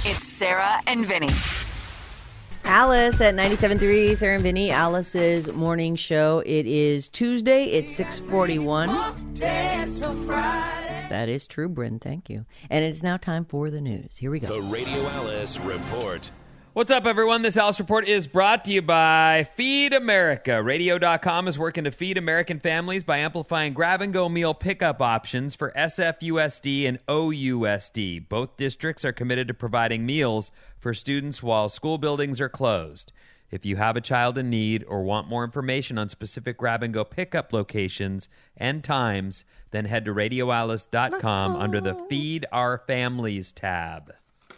It's Sarah and Vinny. Alice at 97.3, Sarah and Vinny, Alice's morning show. It is Tuesday. It's 6:41. That is true, Bryn. Thank you. And it's now time for the news. Here we go. The Radio Alice Report. What's up, everyone? This Alice Report is brought to you by Feed America. Radio.com is working to feed American families by amplifying grab-and-go meal pickup options for SFUSD and OUSD. Both districts are committed to providing meals for students while school buildings are closed. If you have a child in need or want more information on specific grab-and-go pickup locations and times, then head to radioalice.com under the Feed Our Families tab.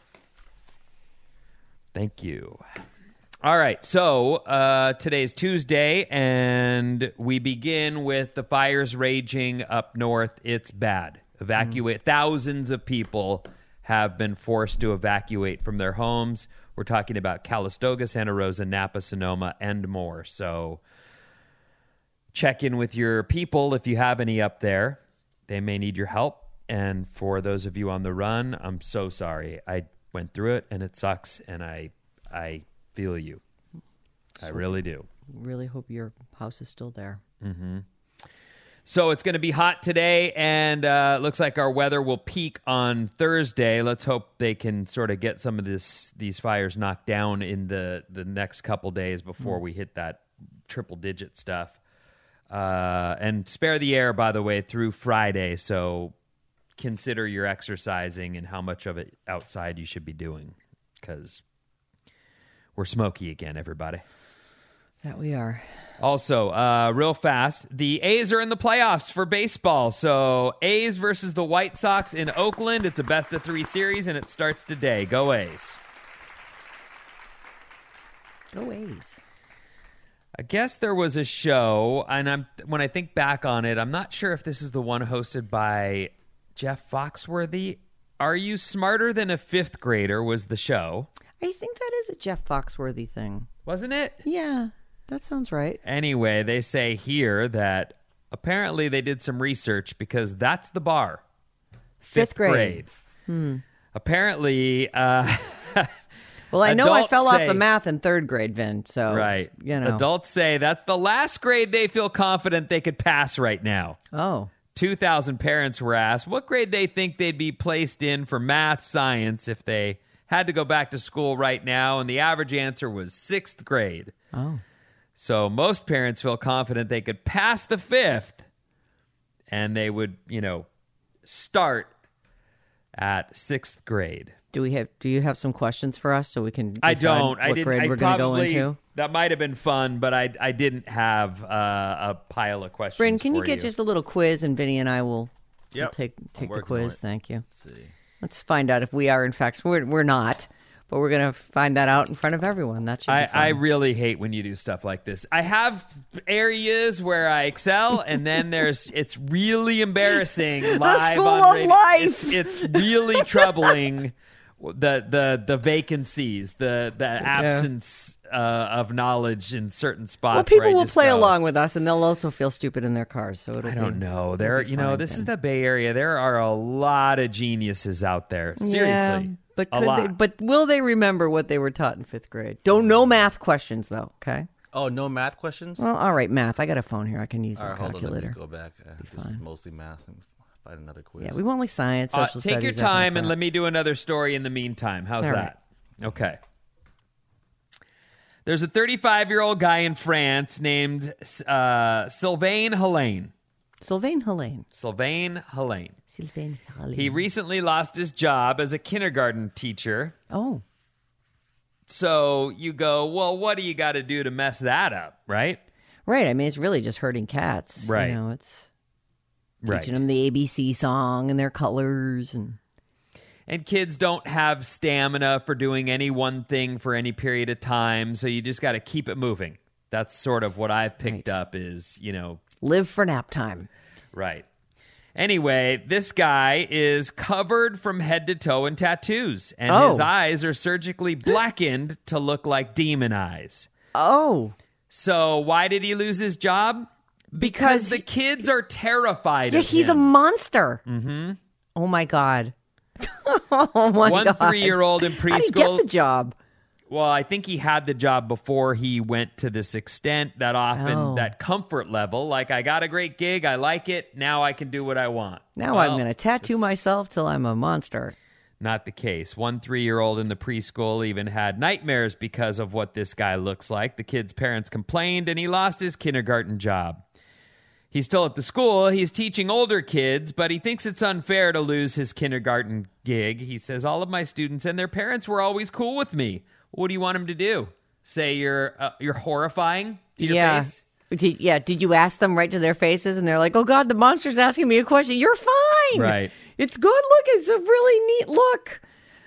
Thank you. All right, so today's Tuesday, and we begin with the fires raging up north. It's bad. Thousands of people have been forced to evacuate from their homes. We're talking about Calistoga, Santa Rosa, Napa, Sonoma, and more. So check in with your people if you have any up there. They may need your help. And for those of you on the run, I'm so sorry. I went through it, and it sucks, and I feel you. I really do. Really hope your house is still there. Mm-hmm. So it's going to be hot today, and it looks like our weather will peak on Thursday. Let's hope they can sort of get some of these fires knocked down in the next couple days before we hit that triple-digit stuff. And spare the air, by the way, through Friday, so consider your exercising and how much of it outside you should be doing, because we're smoky again, everybody. That we are. Also, real fast, the A's are in the playoffs for baseball. So A's versus the White Sox in Oakland. It's a best-of-3 series, and it starts today. Go A's. Go A's. I guess there was a show, and when I think back on it, I'm not sure if this is the one hosted by Jeff Foxworthy. Are You Smarter Than a Fifth Grader was the show. I think that is a Jeff Foxworthy thing. Wasn't it? Yeah, that sounds right. Anyway, they say here that apparently they did some research because that's the bar. Fifth grade. Apparently... well, I know I fell off say, the math in third grade, Vin, so... Right. You know. Adults say that's the last grade they feel confident they could pass right now. Oh. 2,000 parents were asked what grade they think they'd be placed in for math, science if they had to go back to school right now, and the average answer was 6th grade. Oh. So most parents feel confident they could pass the 5th, and they would, start at 6th grade. Do you have some questions for us so we can decide I don't. what grade we're going to go into? That might have been fun, but I didn't have a pile of questions. Bryn, can you get just a little quiz, and Vinny and I will we'll take the quiz. Thank you. Let's see. Let's find out if we are, in fact, we're not, but we're going to find that out in front of everyone. That should be fun. I really hate when you do stuff like this. I have areas where I excel, and then it's really embarrassing live the school on of radio. life. It's really troubling. The vacancies, the absence of knowledge in certain spots. Well, people where will play along with us, and they'll also feel stupid in their cars. So I don't know. This is the Bay Area. There are a lot of geniuses out there. Seriously, but a lot. But will they remember what they were taught in 5th grade? No math questions though. Okay. Oh, no math questions? Well, all right, math. I got a phone here. I can use my All right, calculator. hold on. Let me go back. This is mostly math. And find another quiz. Yeah, we want like science, social studies. Take your time and let me do another story in the meantime. How's all that? Right. Okay. There's a 35-year-old guy in France named Sylvain Helene. Sylvain Helene. Sylvain Helene. Sylvain Helene. He recently lost his job as a kindergarten teacher. Oh. So you go, well, what do you got to do to mess that up, right? Right. I mean, it's really just hurting cats. Right. It's teaching them the ABC song and their colors. And kids don't have stamina for doing any one thing for any period of time, so you just got to keep it moving. That's sort of what I've picked up is, live for nap time. Right. Anyway, this guy is covered from head to toe in tattoos, and his eyes are surgically blackened to look like demon eyes. Oh. So why did he lose his job? Because the kids are terrified of him. He's a monster. Mm-hmm. Oh, my God. Oh my One God. 3-year-old in How did he get preschool. the job? Well, I think he had the job before he went to this extent, that often, Oh. that comfort level. Like, I got a great gig. I like it. Now I can do what I want. Now Well, I'm going to tattoo myself till I'm a monster. Not the case. One 3-year-old in the preschool even had nightmares because of what this guy looks like. The kid's parents complained, and he lost his kindergarten job. He's still at the school. He's teaching older kids, but he thinks it's unfair to lose his kindergarten gig. He says, all of my students and their parents were always cool with me. What do you want him to do? Say you're horrifying to your face? Did you ask them right to their faces? And they're like, oh, God, the monster's asking me a question. You're fine. Right. It's good look. It's a really neat look.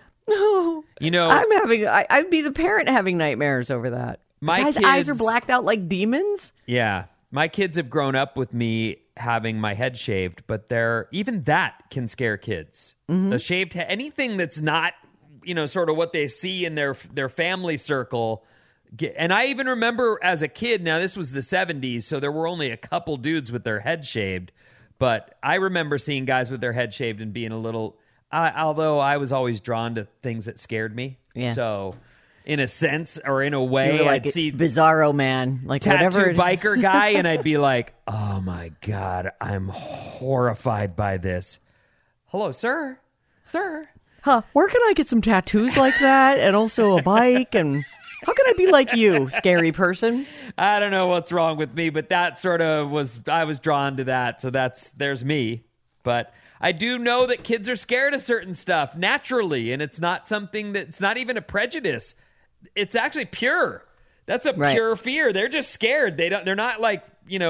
No. You know, I'd be the parent having nightmares over that. My Guy's eyes are kids- blacked out like demons. yeah. My kids have grown up with me having my head shaved, but even that can scare kids. The shaved head, anything that's not, sort of what they see in their family circle. And I even remember as a kid, now this was the 70s, so there were only a couple dudes with their head shaved. But I remember seeing guys with their head shaved and being a little, although I was always drawn to things that scared me. Yeah. So in a sense or in a You way, were like I'd see Bizarro Man, like tattoo whatever. biker guy, and I'd be like, oh my God, I'm horrified by this. Hello, sir. Sir. Huh? Where can I get some tattoos like that, and also a bike? And how can I be like you, scary person? I don't know what's wrong with me, but that sort of I was drawn to that. So there's me. But I do know that kids are scared of certain stuff naturally, and it's not something that's not even a prejudice. It's actually pure. That's a Right. pure fear. They're just scared. They're not like,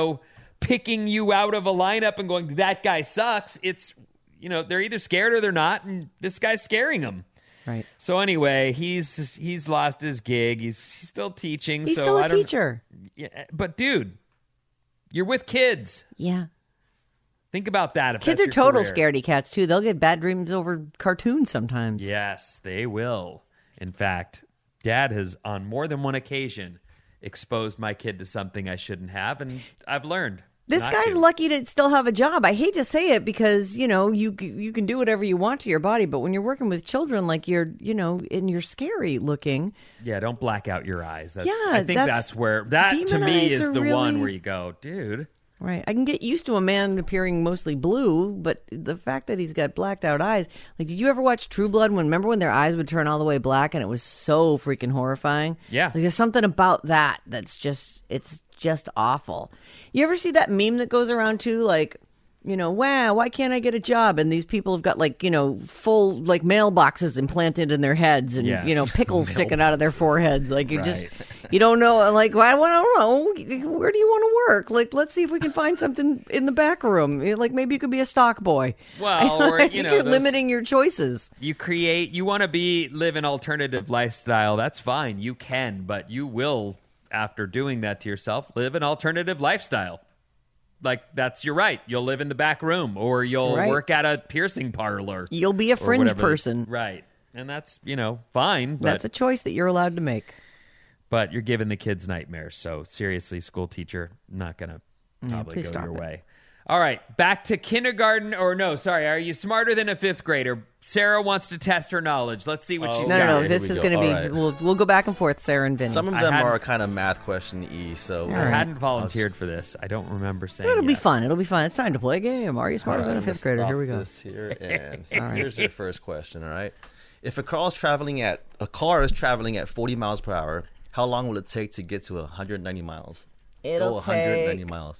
picking you out of a lineup and going, that guy sucks. It's, they're either scared or they're not, and this guy's scaring them. Right. So anyway, he's lost his gig. He's still teaching. He's so still I a don't- teacher. Yeah, but dude, you're with kids. Yeah. Think about that. If Kids that's are your total career. scaredy cats too. They'll get bad dreams over cartoons sometimes. Yes, they will. In fact, Dad has on more than one occasion exposed my kid to something I shouldn't have, and I've learned. This not guy's to. lucky to still have a job. I hate to say it because, you can do whatever you want to your body, but when you're working with children like you're, and you're scary looking. Yeah, don't black out your eyes. That's, Yeah, I think that's where that to demon me eyes is are the one really- where you go, dude. Right. I can get used to a man appearing mostly blue, but the fact that he's got blacked out eyes. Like, did you ever watch True Blood? Remember when their eyes would turn all the way black and it was so freaking horrifying? Yeah. Like, there's something about that that's it's just awful. You ever see that meme that goes around too? Like, wow, why can't I get a job? And these people have got like, full like mailboxes implanted in their heads and, Yes. pickles sticking out of their foreheads. Like you don't know. Like, well, I don't know. Where do you want to work? Like, let's see if we can find something in the back room. Like, maybe you could be a stock boy. Well, or, I think you're those- limiting your choices. You want to live an alternative lifestyle. That's fine. You can, but you will, after doing that to yourself, live an alternative lifestyle. Like, that's your right. You'll live in the back room, or you'll Right. work at a piercing parlor. You'll be a or fringe whatever. person. Right. And that's, fine. But, That's a choice that you're allowed to make. but you're giving the kids nightmares. So seriously, school teacher, not going to probably please go stop your it. way. All right, back to kindergarten, are you smarter than a fifth grader? Sarah wants to test her knowledge. Let's see what she's got. No. Here This we is go. going to be. All right. We'll go back and forth, Sarah and Vinny. Some of I them hadn't- are kind of math question-y, so I hadn't volunteered for this. I don't remember saying It'll be yes. fun. It'll be fun. It's time to play a game. Are you smarter than a fifth grader? Here we go. This here, and here's your first question. All right, if a car is traveling at 40 miles per hour, how long will it take to get to 190 miles? It'll Go 190 take miles.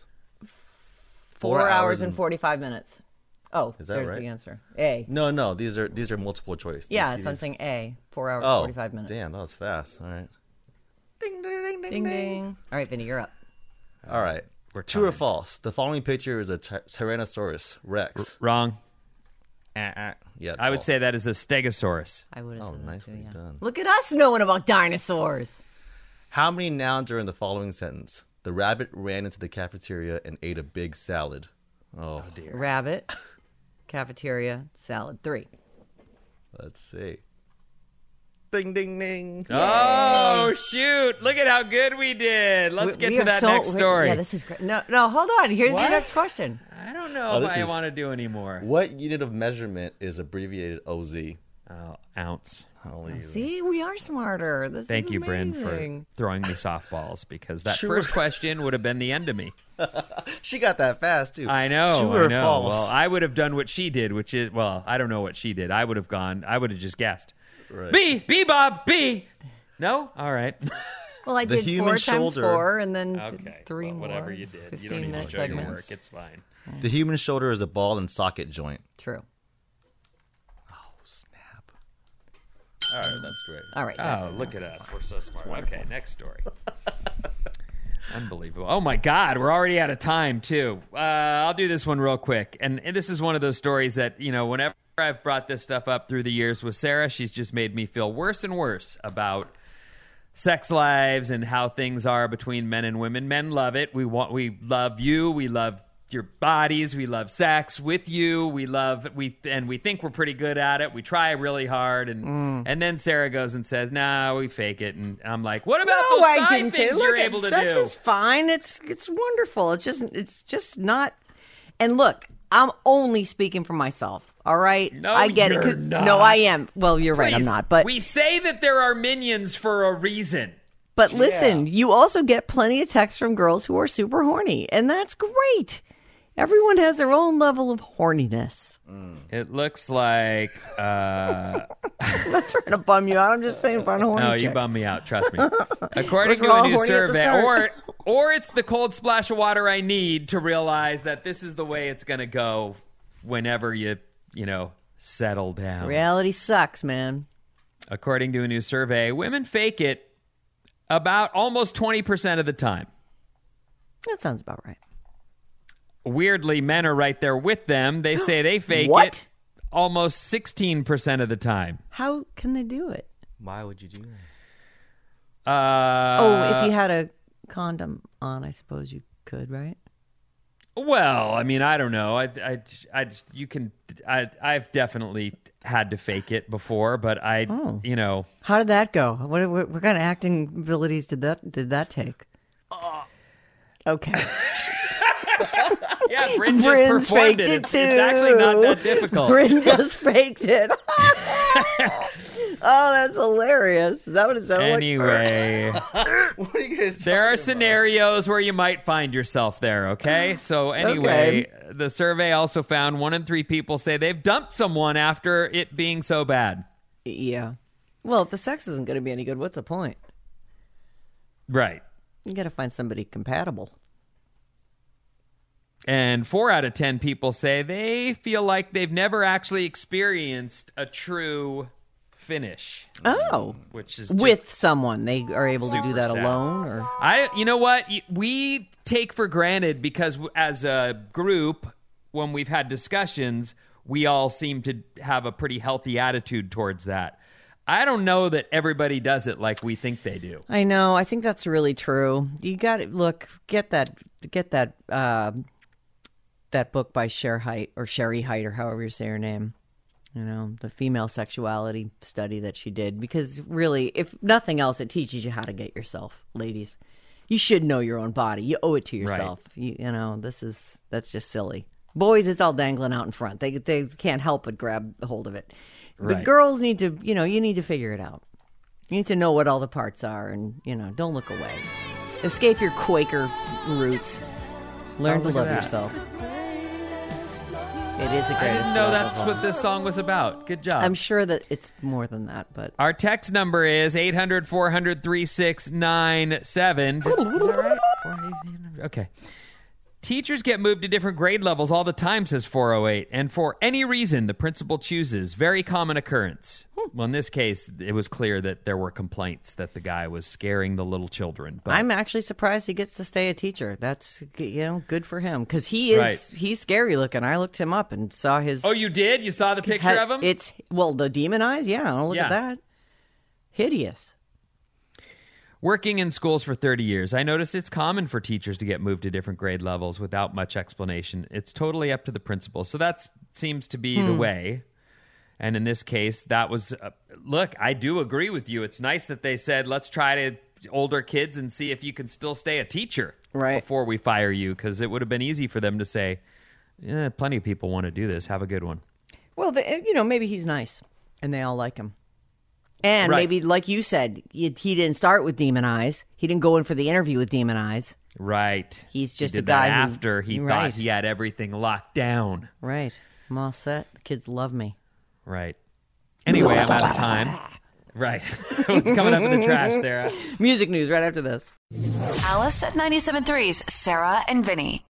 4 hours and 45 minutes. Oh, Is that there's right? the answer. A. No. These are multiple choice. Do you Yeah, see so I'm these? saying A. 4 hours, Oh, 45 minutes. damn, that was fast. All right. Ding, ding, ding, ding, Ding, ding. All right, Vinny, you're up. All right. We're True or tied. false? The following picture is a Tyrannosaurus Rex. Wrong. Yeah, it's I would false. say that is a stegosaurus. I would have Oh, said that nicely too, yeah. done. Look at us knowing about dinosaurs. How many nouns are in the following sentence? The rabbit ran into the cafeteria and ate a big salad. Oh, Dear. Rabbit, cafeteria, salad. 3. let's see. Ding, ding, ding. Oh, shoot. Look at how good we did. Let's get to that next story. Yeah, this is great. No, hold on. Here's your next question. I don't know if I want to do anymore. What unit of measurement is abbreviated OZ? Oh, ounce. Holy. See, we are smarter. This Thank is you, Bryn, for amazing. throwing me softballs because that True. first question would have been the end of me. She got that fast, too. I know. True or I know. false? Well, I would have done what she did, which is, well, I don't know what she did. I would have just guessed. Right. B, Bob, B. No? All right. Well, I The did human 4 times shoulder. 4 and then Okay. 3 well, more. whatever you did. You don't 15 need to minute show your segments. work. It's fine. The human shoulder is a ball and socket joint. True. Oh, snap. All right, that's great. All right. that's Oh, enough. look at us. We're so smart. Okay, next story. Unbelievable. Oh, my God. We're already out of time, too. I'll do this one real quick. And this is one of those stories that, whenever I've brought this stuff up through the years with Sarah, she's just made me feel worse and worse about sex lives and how things are between men and women. Men love it. We love you. We love your bodies. We love sex with you. We think we're pretty good at it. We try really hard, and then Sarah goes and says, "Nah, we fake it." And I'm like, "What about No, those I side didn't say. things Look, you're able to sex do?" is fine. It's wonderful. It's just not. And look, I'm only speaking for myself. All right, No, I get you're it. not. No, I am. Well, you're right. I'm Please, not. But we say that there are minions for a reason. But listen, you also get plenty of texts from girls who are super horny, and that's great. Everyone has their own level of horniness. It looks like. I'm not trying to bum you out. I'm just saying, find a horny No, you chick. bum me out. Trust me. According We're to all a new horny at the survey, start. or it's the cold splash of water I need to realize that this is the way it's going to go whenever you settle down. Reality sucks, man. According to a new survey, women fake it about almost 20% of the time. That sounds about right. Weirdly, men are right there with them. They say they fake What? it almost 16% of the time. How can they do it? Why would you do that? If you had a condom on, I suppose you could, right? Well, I mean, I don't know. I've definitely had to fake it before, but How did that go? What kind of acting abilities did that take? Okay. Yeah, Bryn just Bryn's performed faked it. it It's too. actually not that difficult. Bryn just faked it. Oh, that's hilarious. Is that what it sounded like? Anyway, What are you guys there are talking about? scenarios where you might find yourself there, okay? So anyway, the survey also found 1 in 3 people say they've dumped someone after it being so bad. Yeah. Well, if the sex isn't going to be any good, what's the point? Right. You got to find somebody compatible. And 4 out of 10 people say they feel like they've never actually experienced a true finish, Oh. which is just With someone. They are able to super do that sad. alone? Or you know what? We take for granted because as a group, when we've had discussions, we all seem to have a pretty healthy attitude towards that. I don't know that everybody does it like we think they do. I know. I think that's really true. You got to look. Get that book by Sherry Height or however you say her name. You know, the female sexuality study that she did. Because really, if nothing else, it teaches you how to get yourself, ladies. You should know your own body. You owe it to yourself. You know, that's just silly. Boys, it's all dangling out in front. They can't help but grab a hold of it. But Right. girls need to, you need to figure it out. You need to know what all the parts are, and don't look away. Escape your Quaker roots. Learn to look at love that. yourself. It is the greatest. I didn't know love that's of all. what this song was about. Good job. I'm sure that it's more than that, but Our text number is 800-400-3697. Is that right? Okay. Teachers get moved to different grade levels all the time, says 408. And for any reason the principal chooses. Very common occurrence. Well, in this case, it was clear that there were complaints that the guy was scaring the little children. But I'm actually surprised he gets to stay a teacher. That's good for him because he's scary looking. I looked him up and saw his. Oh, you did? You saw the picture of him? It's the demon eyes. Yeah, look Yeah. at that. Hideous. Working in schools for 30 years, I noticed it's common for teachers to get moved to different grade levels without much explanation. It's totally up to the principal. So that seems to be the way. And in this case, that was, look, I do agree with you. It's nice that they said, let's try to older kids and see if you can still stay a teacher Right. before we fire you, because it would have been easy for them to say, Yeah, plenty of people want to do this. Have a good one. Well, maybe he's nice, and they all like him. And Right. maybe, like you said, he didn't start with demon eyes. He didn't go in for the interview with demon eyes. Right. He's just he a did guy that who- after he Right. thought he had everything locked down. Right. I'm all set. The kids love me. Right. Anyway, I'm out of time. Right. What's coming up in the trash, Sarah? Music news right after this. Alice at 97.3's Sarah and Vinny.